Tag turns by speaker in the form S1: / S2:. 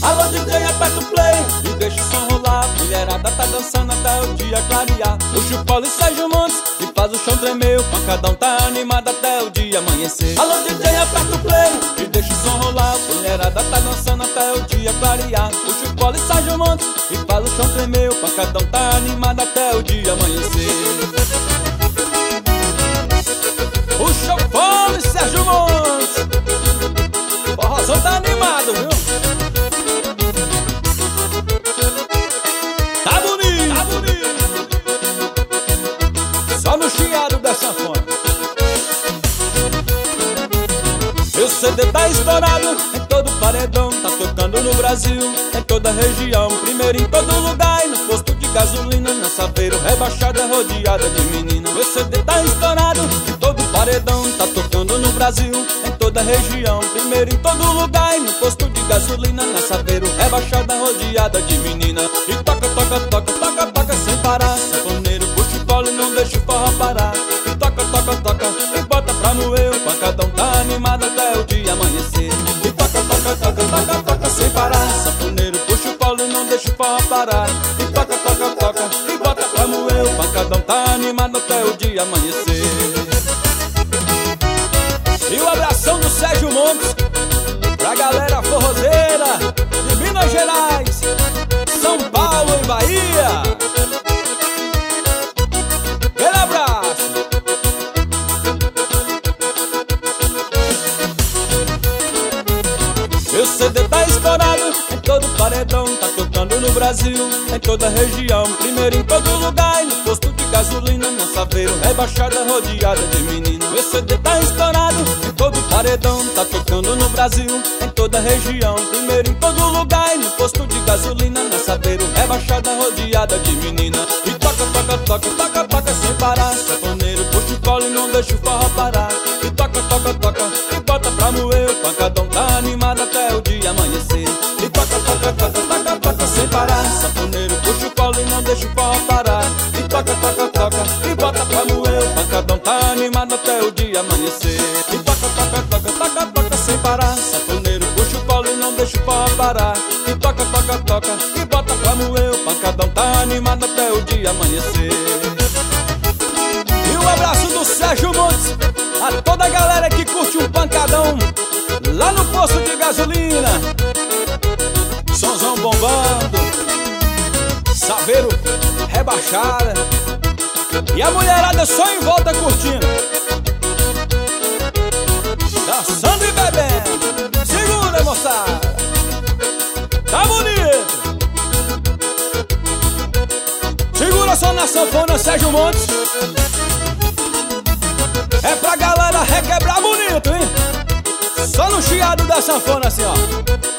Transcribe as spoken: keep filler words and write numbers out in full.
S1: Alô D J, aperta o play e deixa o som rolar. Mulherada tá dançando até o dia clarear. Puxa o Paulo e Sérgio Montes e faz o chão tremer. O pancadão tá animado até o dia amanhecer. Alô D J, aperta o play e deixa o som rolar. Mulherada tá dançando até o dia clarear. Puxa o Paulo e Sérgio Montes e faz o chão tremer. O pancadão tá animado até o dia amanhecer. Puxa o Paulo e Sérgio Montes, o forrozão tá animado, viu? Tá bonito, tá bonito. Só no chiado da sanfona. Meu C D tá estourado em todo paredão. Tá tocando no Brasil, em toda a região. Primeiro em todo lugar e no posto de gasolina. Na Saveiro rebaixada, rodeada de menina. Meu C D tá estourado em todo paredão. Tá tocando no Brasil, em toda a região. Primeiro em todo lugar e no posto de gasolina. Na Saveiro rebaixada, rodeada de menina. E toca, toca, toca, toca, toca sem parar. Sanfoneiro puxa o colo e não deixa o forró parar. E toca, toca, toca e bota pra moer. O pancadão tá animado até o dia amanhecer. E toca, toca, toca, toca, toca sem parar. Sanfoneiro puxa o colo e não deixa o forró parar. E toca, toca, toca e bota pra moer. O pancadão tá animado até o dia amanhecer. E o abração do Sérgio Montes pra galera forrozeira de Minas Gerais, São Paulo e Bahia. Aquele abraço. Meu C D tá estourado em todo paredão. Tá tocando no Brasil, em toda a região. Primeiro em todo lugar e no posto de gasolina. Na Saveiro rebaixada, rodeada de menina. Meu C D tá estourado em todo paredão. Tá tocando no Brasil, em toda a região. Primeiro em todo lugar e no posto de gasolina. Na Saveiro rebaixada, rodeada de menina. E toca, toca, toca, toca, toca sem parar. Sanfoneiro puxa o colo e não deixa o forró parar. E toca, toca, toca e bota pra moer. O pancadão tá animado até o dia amanhecer. E toca, toca, toca, toca, toca sem parar. Sanfoneiro puxa o colo e não deixa o forró parar. E toca, toca, toca e bota pra moer. O pancadão tá animado até o dia amanhecer. E toca, toca, toca, toca, toca sem parar. Sanfoneiro puxa o colo e não deixa o forró parar. E toca, toca, toca e bota pra moer. O pancadão tá animado até o dia amanhecer. E um abraço do Sérgio Montes a toda a galera que curte um pancadão lá no posto de gasolina. Sonzão bombando, Saveiro rebaixada e a mulherada só em volta curtindo, dançando e bebendo. Segura, moçada, tá bonito. Segura só na sanfona, Sérgio Montes. É pra galera requebrar bonito, hein? Só no chiado da sanfona assim, ó.